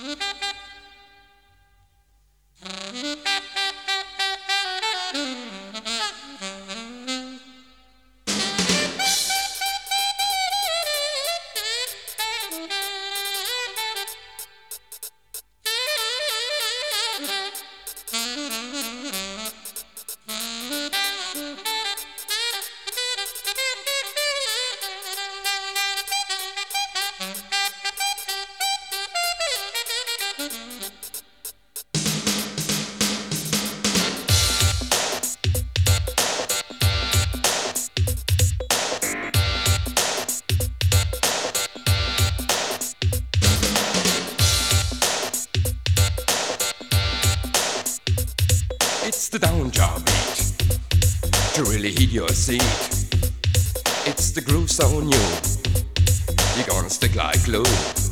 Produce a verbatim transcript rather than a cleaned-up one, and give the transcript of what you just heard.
It's the down jar beat to really heat your seat. It's the groove so new, you're gonna stick like glue.